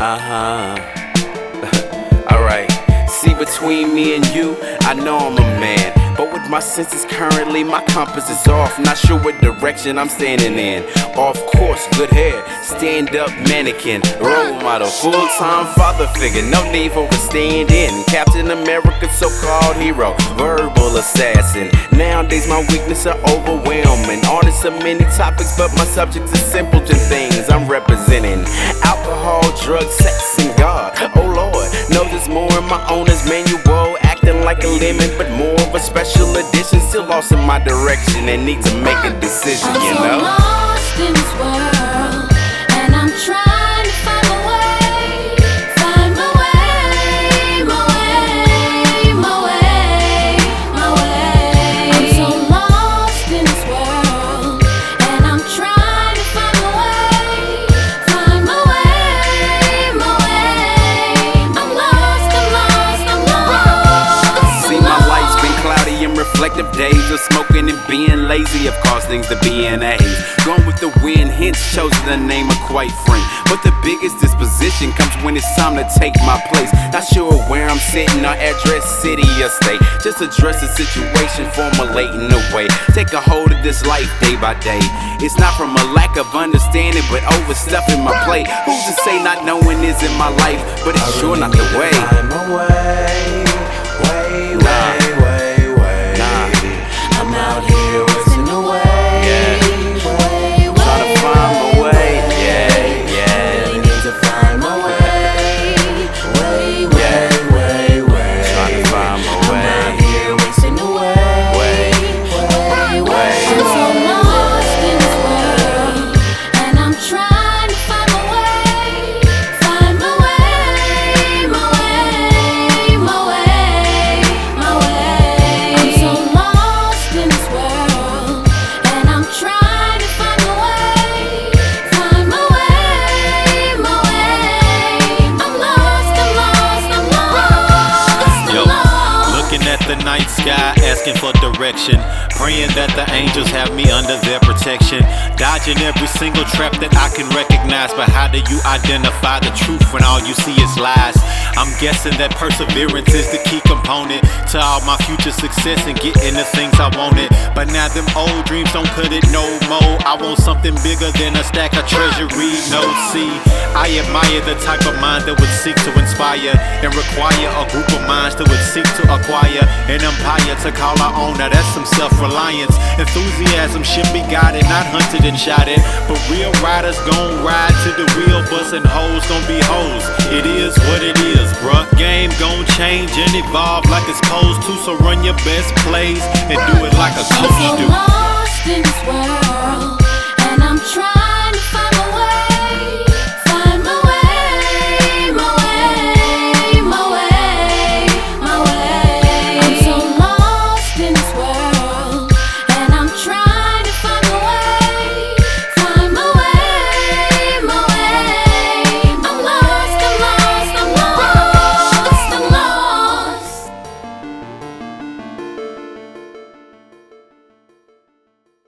Alright, see, between me and you, I know I'm a man, but with my senses currently, my compass is off. Not sure what direction I'm standing in. Off course, good hair, stand-up mannequin, role model, full-time father figure, no need for a stand-in. Captain America, so-called hero, verbal assassin. Nowadays my weakness are overwhelming. Artists of many topics, but my subjects are simpleton things I'm representing. Alcohol, drugs, sex, and God. Oh Lord, know there's more in my owner's manual. Acting like a lemon, but more of a special edition. Still lost in my direction and need to make a decision, you know? I'm so lost in this world, and I'm trying to find my way. Find my way, my way, my way, my way. I'm so lost in this world, and I'm trying to find my way. Find my way, my way. I'm lost, I'm lost, I'm lost. See, my life's been cloudy and reflective days of smoking and being lazy have caused things to be in a haze. Going with the wind, hence chosen the name of quite frank. But the biggest disposition comes when it's time to take my place. Not sure where I'm sitting or address, city or state. Just address the situation, formulating a way. Take a hold of this life day by day. It's not from a lack of understanding, but overstuffing my plate. Who's to say not knowing is in my life, but it's sure not the way. Find my way, way, way, way, way. I'm out here wasting away. Trying to find my way, yeah. Really need to find my way, way, way, way, way. Trying to find my way. I'm out here wasting away, way, way. I'm so lost in this world, and I'm trying to find my way. Find my way, my way, my way, my way. I'm so lost in this world, and I'm trying to find my way. Find my way, my way. I'm lost, I'm lost, I'm lost. Yo, I'm lost. looking at the night sky, asking for direction, praying that the angels have me under their protection, dodging every single trap that I can recognize. But how do you identify the truth when all you see is lies? I'm guessing that perseverance is the key component to all my future success and getting the things I wanted. But now them old dreams don't cut it no more. I want something bigger than a stack of treasury notes. See, I admire the type of mind that would seek to inspire and require a group of minds that would seek to acquire an empire to call our own. Now that's some self-reliance. Enthusiasm should be guided, not hunted and shot at. But real riders gon' ride to the real bus, and hoes gon' be hoes. It is what it is, bruh. Game gon' change and evolve like it's supposed to. So run your best plays and do it like a I'm coach so do. lost in this world, and I'm trying to find my way.